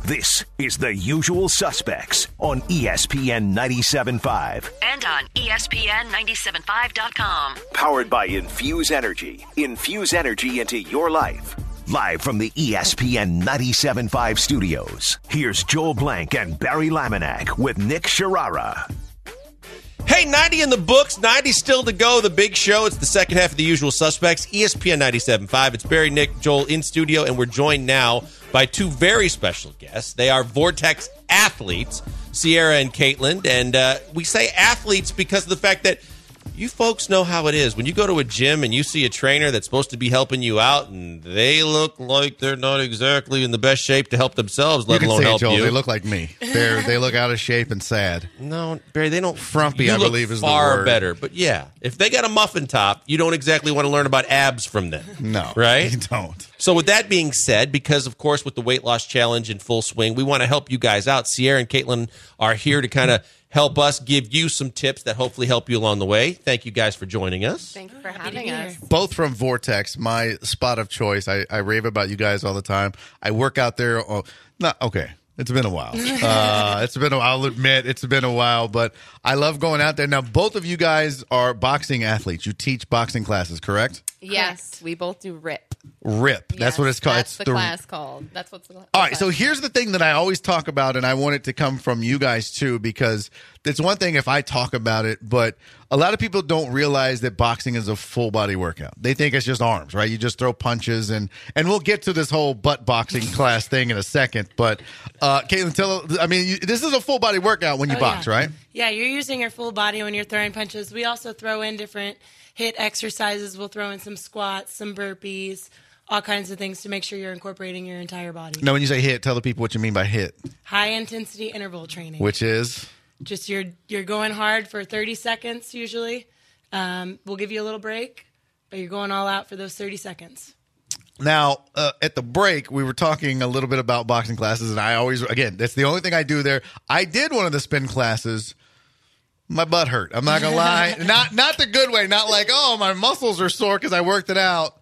This is The Usual Suspects on ESPN 97.5. And on ESPN975.com. Powered by Infuse Energy. Infuse energy into your life. Live from the ESPN 97.5 studios, here's Joel Blank and Barry Laminack with Nick Sharara. Hey, 90 in the books, 90 still to go, the big show. It's the second half of The Usual Suspects, ESPN 97.5. It's Barry, Nick, Joel in studio, and we're joined now by two very special guests. They are Vortex athletes, Sierra and Caitlin, and we say athletes because of the fact that you folks know how it is. When you go to a gym and you see a trainer that's supposed to be helping you out and they look like they're not exactly in the best shape to help themselves, let alone help Joel, you. They look like me. They look out of shape and sad. No, Barry, they don't. Frumpy, you I look believe is the far word. better. But yeah, if they got a muffin top, you don't exactly want to learn about abs from them. No. Right? You don't. So with that being said, because, of course, with the weight loss challenge in full swing, we want to help you guys out. Sierra and Caitlin are here to kind of help us give you some tips that hopefully help you along the way. Thank you guys for joining us. Thank you for having us. Both from Vortex, my spot of choice. I rave about you guys all the time. I work out there. It's been a while. I'll admit, it's been a while, but I love going out there. Now, both of you guys are boxing athletes. You teach boxing classes, correct? Yes, we both do RIP. RIP. That's Yes, what it's called. That's the class called. That's what's the All right, so here's the thing that I always talk about, and I want it to come from you guys too, because it's one thing if I talk about it, but a lot of people don't realize that boxing is a full body workout. They think it's just arms, right? You just throw punches, and we'll get to this whole butt boxing class thing in a second. But Caitlin, this is a full body workout when you box, right? Yeah, you're using your full body when you're throwing punches. We also throw in different HIIT exercises. We'll throw in some squats, some burpees, all kinds of things to make sure you're incorporating your entire body. Now, when you say HIIT, tell the people what you mean by HIIT. High intensity interval training. Which is? Just you're going hard for 30 seconds usually. We'll give you a little break, but you're going all out for those 30 seconds. Now, at the break, we were talking a little bit about boxing classes, and I always, again, that's the only thing I do there. I did one of the spin classes. My butt hurt. I'm not gonna lie. Not the good way. Not like, oh, my muscles are sore because I worked it out.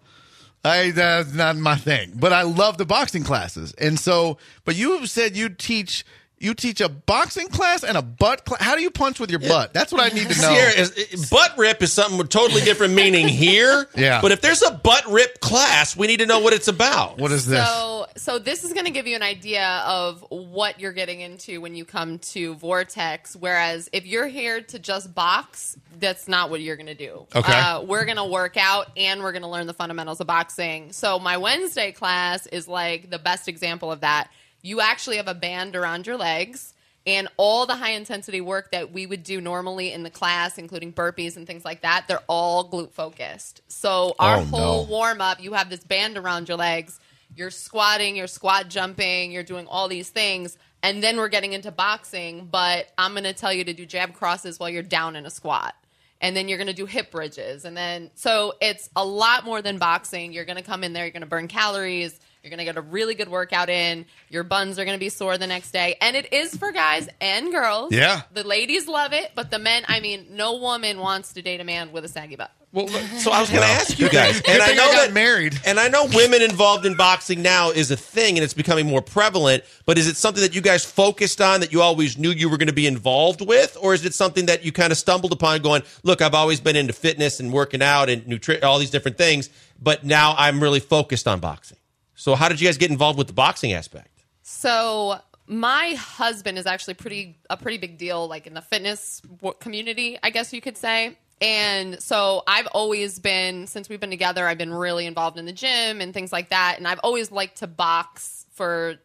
That's not my thing. But I love the boxing classes. And so, but you said you teach a boxing class and a butt class. How do you punch with your butt? That's what I need to know. Sierra, butt rip is something with totally different meaning here. Yeah. But if there's a butt rip class, we need to know what it's about. What is this? So this is going to give you an idea of what you're getting into when you come to Vortex. Whereas if you're here to just box, that's not what you're going to do. Okay. We're going to work out and we're going to learn the fundamentals of boxing. So my Wednesday class is like the best example of that. You actually have a band around your legs, and all the high-intensity work that we would do normally in the class, including burpees and things like that, they're all glute-focused. So our whole warm-up, you have this band around your legs. You're squatting, you're squat jumping, you're doing all these things, and then we're getting into boxing, but I'm going to tell you to do jab crosses while you're down in a squat. And then you're going to do hip bridges. And then, so it's a lot more than boxing. You're going to come in there, you're going to burn calories. You're going to get a really good workout in. Your buns are going to be sore the next day. And it is for guys and girls. Yeah. The ladies love it, but the men, no woman wants to date a man with a saggy butt. Well, so I was going to ask you guys, and I know that married, and I know women involved in boxing now is a thing, and it's becoming more prevalent. But is it something that you guys focused on that you always knew you were going to be involved with, or is it something that you kind of stumbled upon, going, "Look, I've always been into fitness and working out and nutrition, all these different things, but now I'm really focused on boxing." So, how did you guys get involved with the boxing aspect? So, my husband is actually a pretty big deal, like in the fitness community, I guess you could say. And so I've always been, since we've been together, I've been really involved in the gym and things like that. And I've always liked to box for,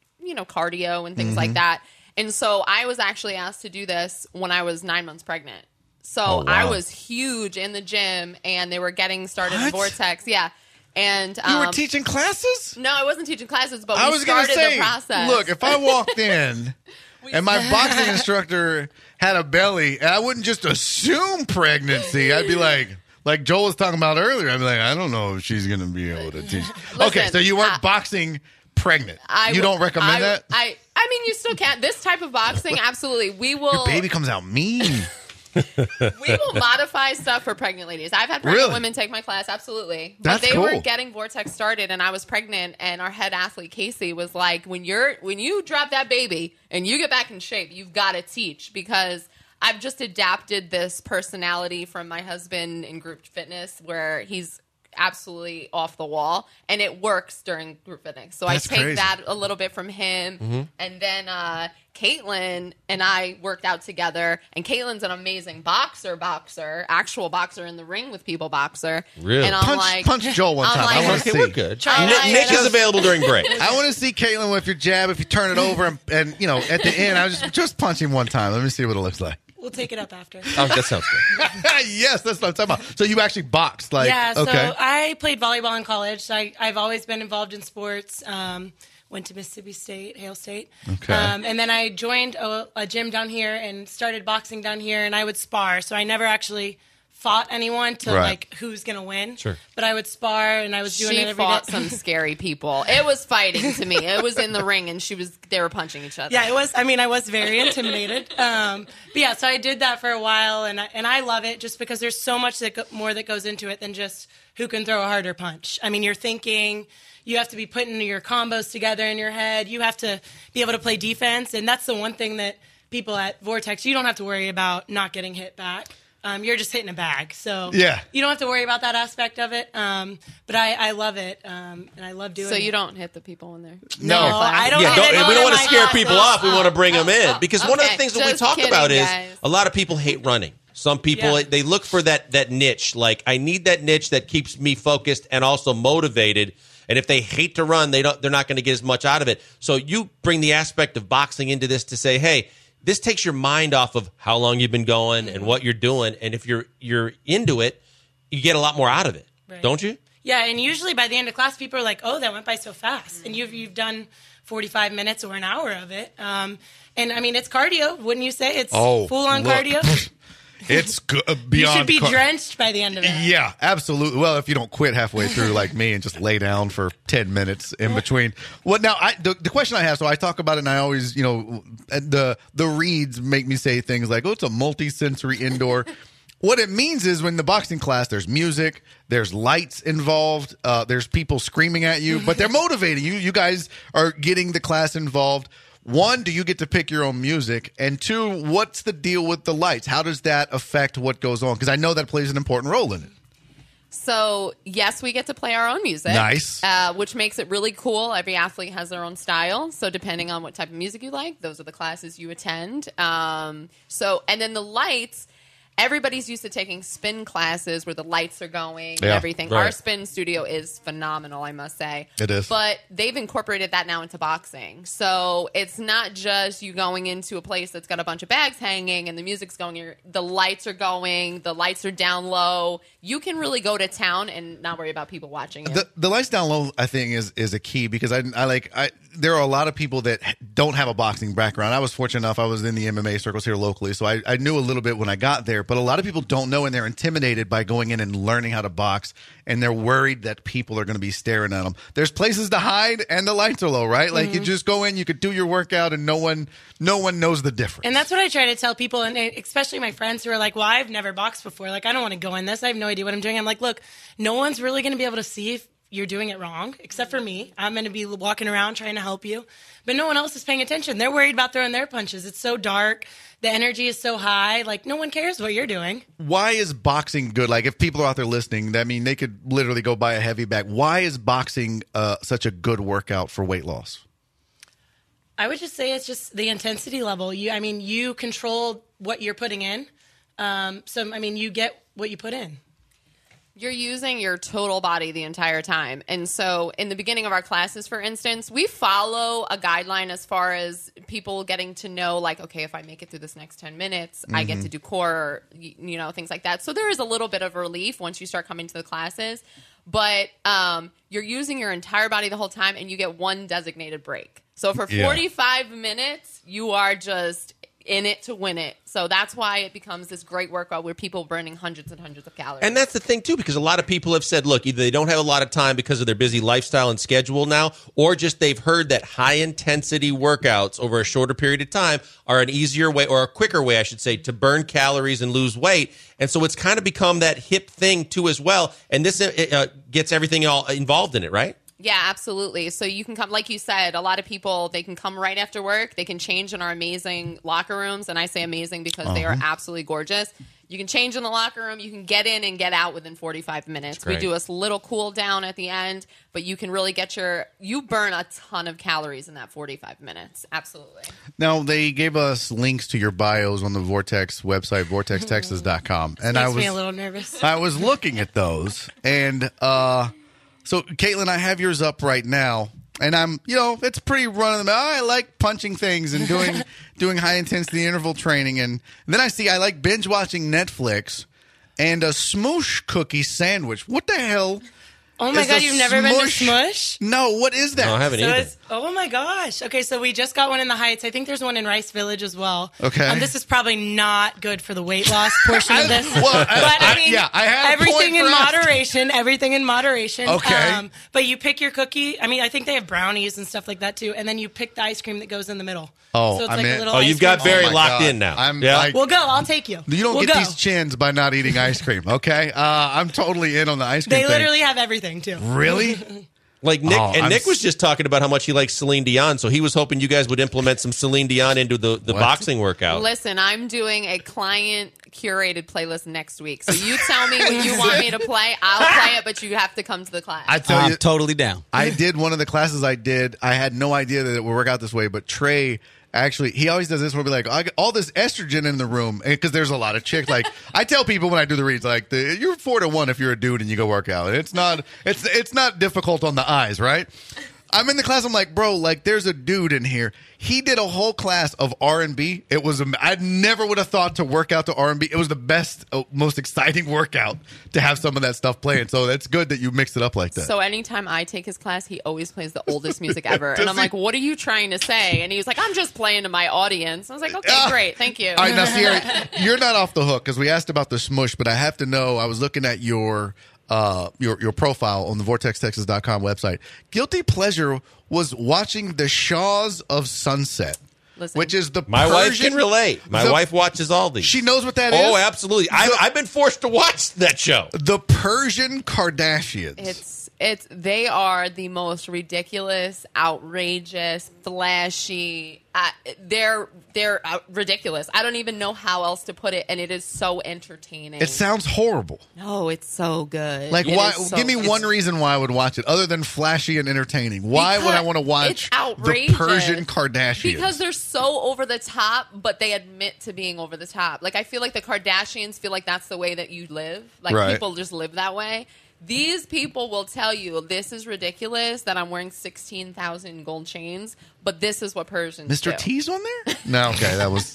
cardio and things like that. And so I was actually asked to do this when I was 9 months pregnant. So I was huge in the gym, and they were getting started in Vortex. Yeah. And you were teaching classes? No, I wasn't teaching classes, but I we was gonna started say, the process. Look, if I walked in and my boxing instructor had a belly, and I wouldn't just assume pregnancy, I'd be like Joel was talking about earlier, I'd be like, I don't know if she's going to be able to teach. Okay, so you weren't boxing pregnant. You don't recommend that? I mean, you still can't. This type of boxing, absolutely. We will. Your baby comes out mean. We will modify stuff for pregnant ladies. I've had pregnant women take my class, absolutely. But That's they were cool. getting Vortex started, and I was pregnant, and our head athlete, Casey, was like, when you drop that baby and you get back in shape, you've got to teach, because I've just adapted this personality from my husband in group fitness where he's absolutely off the wall, and it works during group fitness. So That's I take crazy. that a little bit from him, and then Caitlin and I worked out together, and Caitlin's an amazing boxer, actual boxer in the ring with people boxer. Really? And I'm Punch Joel one time. I want to Okay, see. we're good. Try Nick is available during break. I want to see Caitlin with your jab. If you turn it over and you know, at the end, I was just punch him one time. Let me see what it looks like. We'll take it up after. Oh, that sounds good. Yes, that's what I'm talking about. So you actually boxed, like, Yeah, so okay. I played volleyball in college. So I've always been involved in sports. Went to Mississippi State, Hale State. Okay. And then I joined a gym down here and started boxing down here, and I would spar. So I never actually fought anyone to Right. like who's going to win. Sure. But I would spar, and I was doing She it every fought day. some scary people. It was fighting to me. It was in the ring, and they were punching each other. Yeah, it was. I mean, I was very intimidated. But yeah, so I did that for a while, and I love it just because there's so much more that goes into it than just who can throw a harder punch. I mean, you're thinking, you have to be putting your combos together in your head. You have to be able to play defense, and that's the one thing that people at Vortex, you don't have to worry about not getting hit back. You're just hitting a bag, so Yeah. you don't have to worry about that aspect of it. But I love it, and I love doing it. So you don't hit the people in there? No, I don't. Yeah, hit anyone we don't in want to my scare class. people off. We want to bring them in, because one of the Okay, things that we just talk kidding, about is guys. a lot of people hate running. Some people Yeah. they look for that niche. Like, I need that niche that keeps me focused and also motivated. And if they hate to run, they're not going to get as much out of it. So you bring the aspect of boxing into this to say, hey, this takes your mind off of how long you've been going and what you're doing. And if you're into it, you get a lot more out of it, Right. don't you? Yeah, and usually by the end of class, people are like, "Oh, that went by so fast," and you've done 45 minutes or an hour of it. And I mean, it's cardio, wouldn't you say? It's full on look. cardio. It's beyond. You should be car- drenched by the end of it. Yeah, absolutely. Well, if you don't quit halfway through like me and just lay down for 10 minutes in between. Well, now, the question I have, so I talk about it and I always, you know, the reads make me say things like, oh, it's a multi-sensory indoor. What it means is when the boxing class, there's music, there's lights involved, there's people screaming at you, but they're motivating you. You guys are getting the class involved. One, do you get to pick your own music? And two, what's the deal with the lights? How does that affect what goes on? Because I know that plays an important role in it. So, yes, we get to play our own music. Nice. Which makes it really cool. Every athlete has their own style. So, depending on what type of music you like, those are the classes you attend. And then the lights, everybody's used to taking spin classes where the lights are going and Yeah, everything. right. Our spin studio is phenomenal, I must say. It is. But they've incorporated that now into boxing. So it's not just you going into a place that's got a bunch of bags hanging and the music's going, the lights are going, the lights are down low. You can really go to town and not worry about people watching you. The lights down low, I think, is a key because there are a lot of people that don't have a boxing background. I was fortunate enough; I was in the MMA circles here locally, so I knew a little bit when I got there. But a lot of people don't know, and they're intimidated by going in and learning how to box, and they're worried that people are going to be staring at them. There's places to hide, and the lights are low, right? Like you just go in, you could do your workout, and no one knows the difference. And that's what I try to tell people, and especially my friends who are like, well, I've never boxed before. Like, I don't want to go in this. I have no idea what I'm doing. I'm like, look, no one's really going to be able to see if you're doing it wrong, except for me. I'm going to be walking around trying to help you. But no one else is paying attention. They're worried about throwing their punches. It's so dark. The energy is so high. Like, no one cares what you're doing. Why is boxing good? Like, if people are out there listening, I mean, they could literally go buy a heavy bag. Why is boxing such a good workout for weight loss? I would just say it's just the intensity level. You control what you're putting in. You get what you put in. You're using your total body the entire time. And so in the beginning of our classes, for instance, we follow a guideline as far as people getting to know, like, okay, if I make it through this next 10 minutes, I get to do core, things like that. So there is a little bit of relief once you start coming to the classes. But you're using your entire body the whole time, and you get one designated break. So for 45 minutes, you are just in it to win it. So that's why it becomes this great workout where people are burning hundreds and hundreds of calories. And that's the thing, too, because a lot of people have said, look, either they don't have a lot of time because of their busy lifestyle and schedule now, or just they've heard that high-intensity workouts over a shorter period of time are an easier way, or a quicker way, I should say, to burn calories and lose weight. And so it's kind of become that hip thing, too, as well. And this gets everything all involved in it, right? Yeah, absolutely. So you can come, like you said, a lot of people, they can come right after work. They can change in our amazing locker rooms. And I say amazing because they are absolutely gorgeous. You can change in the locker room. You can get in and get out within 45 minutes. We do a little cool down at the end, but you can really you burn a ton of calories in that 45 minutes. Absolutely. Now, they gave us links to your bios on the Vortex website, vortextexas.com. And Makes me a little nervous. I was looking at those, and so, Caitlin, I have yours up right now, and I'm, it's pretty run-of-the-mill. I like punching things and doing high-intensity interval training, and then I like binge-watching Netflix and a Smoosh cookie sandwich. What the hell? Oh, my God, you've never been to Smush? No, what is that? No, I haven't either. Oh, my gosh. Okay, so we just got one in the Heights. I think there's one in Rice Village as well. Okay. This is probably not good for the weight loss portion of this. I have everything in moderation. Everything in moderation. Okay. But you pick your cookie. I think they have brownies and stuff like that, too. And then you pick the ice cream that goes in the middle. Oh, so it's I'm like in. a little You've got Barry locked God. in now. We'll go. I'll take you. You don't we'll get go. these chins by not eating ice cream, okay? I'm totally in on the ice cream They thing. literally have everything, too. Really? Like Nick, Nick was just talking about how much he likes Celine Dion, so he was hoping you guys would implement some Celine Dion into the boxing workout. Listen, I'm doing a client curated playlist next week. So you tell me what you want me to play. I'll play it, but you have to come to the class. I tell you, I'm totally down. I did one of the classes I did. I had no idea that it would work out this way, but Trey actually, he always does this where we'll be like, I got all this estrogen in the room, because there's a lot of chicks. Like, I tell people when I do the reads, like, you're 4-1 if you're a dude and you go work out. It's not difficult on the eyes, right? I'm in the class. I'm like, bro, like, there's a dude in here. He did a whole class of R&B. It was, I never would have thought to work out to R&B. It was the best, most exciting workout to have some of that stuff playing. So that's good that you mixed it up like that. So anytime I take his class, he always plays the oldest music ever. And I'm like, what are you trying to say? And he was like, I'm just playing to my audience. I was like, okay, great. Thank you. All right, now, Sierra, you're not off the hook because we asked about the Smush, but I have to know, I was looking at your profile on the vortextexas.com website. Guilty pleasure was watching the Shaws of Sunset. Listen, which is the My Persian, wife can relate. My wife watches all these. She knows what that is? Oh, absolutely. I've been forced to watch that show. The Persian Kardashians. They are the most ridiculous, outrageous, flashy. They're ridiculous. I don't even know how else to put it, and it is so entertaining. It sounds horrible. No, it's so good. Like, why? Give me one reason why I would watch it, other than flashy and entertaining. Why would I want to watch the Persian Kardashians? Because they're so over the top, but they admit to being over the top. Like, I feel like the Kardashians feel like that's the way that you live. Like, people just live that way. These people will tell you, this is ridiculous that I'm wearing 16,000 gold chains, but this is what Persians do. Mr. T's on there? No, okay, that was...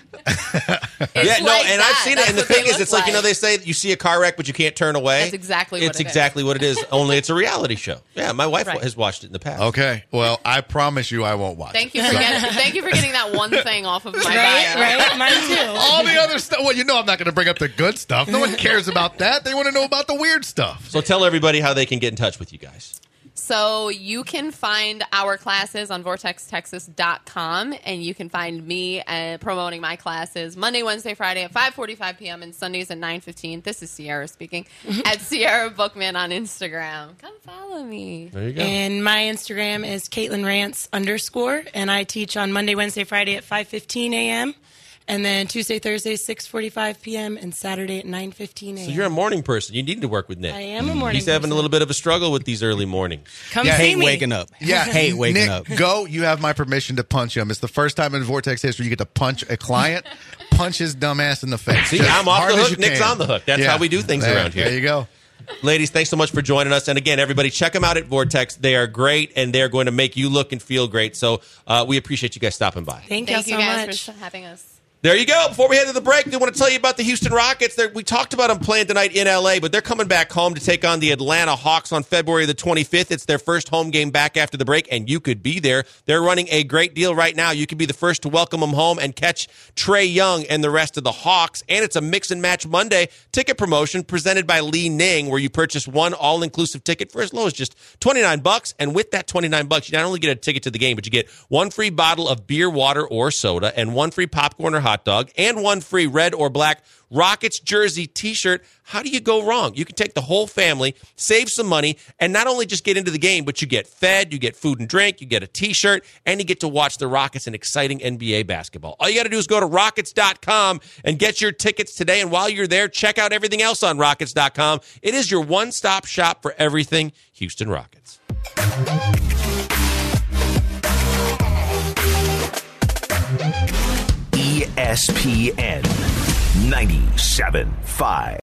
I've seen it. And the thing is, it's like, they say that you see a car wreck, but you can't turn away. That's exactly what it is. It's exactly what it is, only it's a reality show. Yeah, my wife has watched it in the past. Okay, well, I promise you I won't watch it. Thank you for getting that one thing off of my bio. Right? Mine too. All the other stuff, well, I'm not going to bring up the good stuff. No one cares about that. They want to know about the weird stuff. So tell everybody how they can get in touch with you guys. So you can find our classes on vortextexas.com, and you can find me promoting my classes Monday, Wednesday, Friday at 5:45 p.m. and Sundays at 9:15. This is Sierra speaking, at Sierra Bookman on Instagram. Come follow me. There you go. And my Instagram is CaitlinRants_, and I teach on Monday, Wednesday, Friday at 5:15 a.m., and then Tuesday, Thursday, 6:45 p.m., and Saturday at 9:15 a.m. So you're a morning person. You need to work with Nick. I am a morning He's having person. a little bit of a struggle with these early mornings. Come Yeah, see hate me. waking up. Yeah, hate waking Nick, up. go. You have my permission to punch him. It's the first time in Vortex history you get to punch a client, punch his dumb ass in the face. See, Just I'm off hard the as hook. you Nick's can. on the hook. That's how we do things around here. There you go. Ladies, thanks so much for joining us. And again, everybody, check them out at Vortex. They are great, and they're going to make you look and feel great. So we appreciate you guys stopping by. Thank you Thank you so guys much. for having us. There you go. Before we head to the break, I want to tell you about the Houston Rockets. We talked about them playing tonight in L.A., but they're coming back home to take on the Atlanta Hawks on February the 25th. It's their first home game back after the break, and you could be there. They're running a great deal right now. You could be the first to welcome them home and catch Trae Young and the rest of the Hawks. And it's a Mix and Match Monday ticket promotion presented by Li Ning, where you purchase one all-inclusive ticket for as low as just $29. And with that $29, you not only get a ticket to the game, but you get one free bottle of beer, water, or soda, and one free popcorn or hot dog, and one free red or black Rockets jersey t-shirt. How do you go wrong? You can take the whole family, save some money, and not only just get into the game, but you get fed, you get food and drink, you get a t-shirt, and you get to watch the Rockets in exciting NBA basketball. All you got to do is go to Rockets.com and get your tickets today. And while you're there, check out everything else on Rockets.com. It is your one-stop shop for everything Houston Rockets. ESPN 97.5.